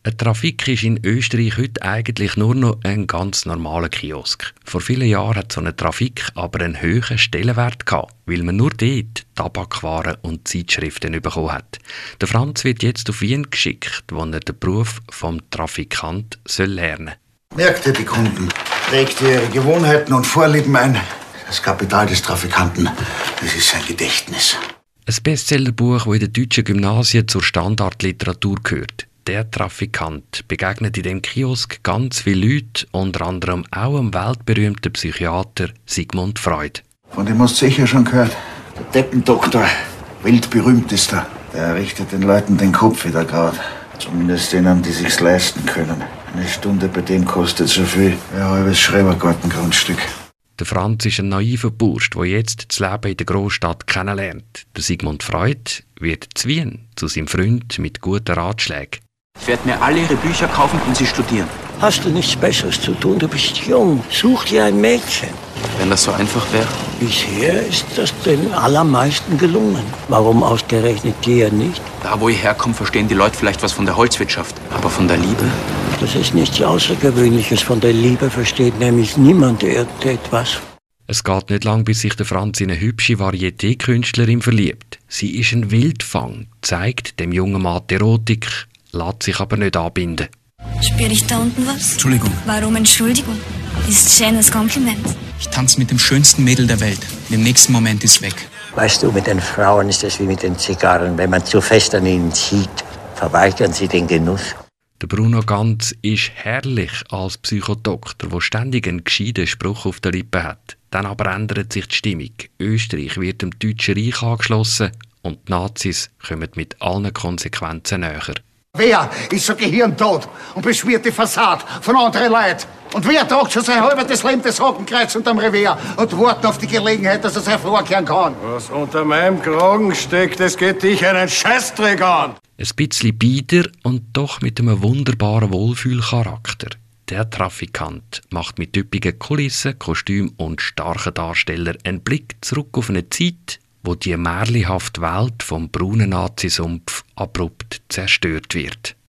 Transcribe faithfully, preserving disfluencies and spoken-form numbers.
Eine Trafik ist in Österreich heute eigentlich nur noch ein ganz normaler Kiosk. Vor vielen Jahren hat so eine Trafik aber einen hohen Stellenwert gehabt, weil man nur dort Tabakwaren und Zeitschriften bekommen hat. Der Franz wird jetzt auf Wien geschickt, wo er den Beruf vom Trafikant soll lernen soll. Merkt ihr die Kunden, prägt ihr ihre Gewohnheiten und Vorlieben ein. Das Kapital des Trafikanten, das ist sein Gedächtnis. Ein Bestsellerbuch, das in den deutschen Gymnasien zur Standardliteratur gehört. Der Trafikant begegnet in dem Kiosk ganz viele Leute, unter anderem auch dem weltberühmten Psychiater Sigmund Freud. Von dem hast du sicher schon gehört. Der Deppendoktor, weltberühmt ist er. Der richtet den Leuten den Kopf wieder grad. Zumindest denen, die sich's leisten können. Eine Stunde bei dem kostet so viel wie ein halbes Schrebergartengrundstück. Der Franz ist ein naiver Bursch, der jetzt das Leben in der Großstadt kennenlernt. Der Sigmund Freud wird zu Wien zu seinem Freund mit guten Ratschlägen. Ich werde mir alle ihre Bücher kaufen und sie studieren. Hast du nichts Besseres zu tun? Du bist jung. Such dir ein Mädchen. Wenn das so einfach wäre. Bisher ist das den allermeisten gelungen. Warum ausgerechnet dir nicht? Da, wo ich herkomme, verstehen die Leute vielleicht was von der Holzwirtschaft. Aber von der Liebe? Das ist nichts Außergewöhnliches. Von der Liebe versteht nämlich niemand irgendetwas. Es geht nicht lang, bis sich der Franz in eine hübsche Varieté-Künstlerin verliebt. Sie ist ein Wildfang, zeigt dem jungen Mann die Erotik, lässt sich aber nicht anbinden. Spüre ich da unten was? Entschuldigung. Warum Entschuldigung? Ist ein schönes Kompliment. Ich tanze mit dem schönsten Mädel der Welt. Im nächsten Moment ist weg. Weißt du, mit den Frauen ist es wie mit den Zigarren. Wenn man zu fest an ihnen zieht, verweigern sie den Genuss. Der Bruno Ganz ist herrlich als Psychodoktor, der ständig einen gescheiten Spruch auf der Lippe hat. Dann aber ändert sich die Stimmung. Österreich wird dem Deutschen Reich angeschlossen und die Nazis kommen mit allen Konsequenzen näher. Wer ist so gehirntot und beschwert die Fassade von anderen Leuten? Und wer tragt schon sein halbes Leben das Hakenkreuz unterm Revier und wartet auf die Gelegenheit, dass er es hervorkehren kann? Was unter meinem Kragen steckt, das geht dich einen Scheißdreck an. Ein bisschen bieder und doch mit einem wunderbaren Wohlfühlcharakter. Der Trafikant macht mit üppigen Kulissen, Kostüm und starken Darstellern einen Blick zurück auf eine Zeit, wo die märchenhafte Welt vom braunen Nazisumpf abrupt zerstört wird.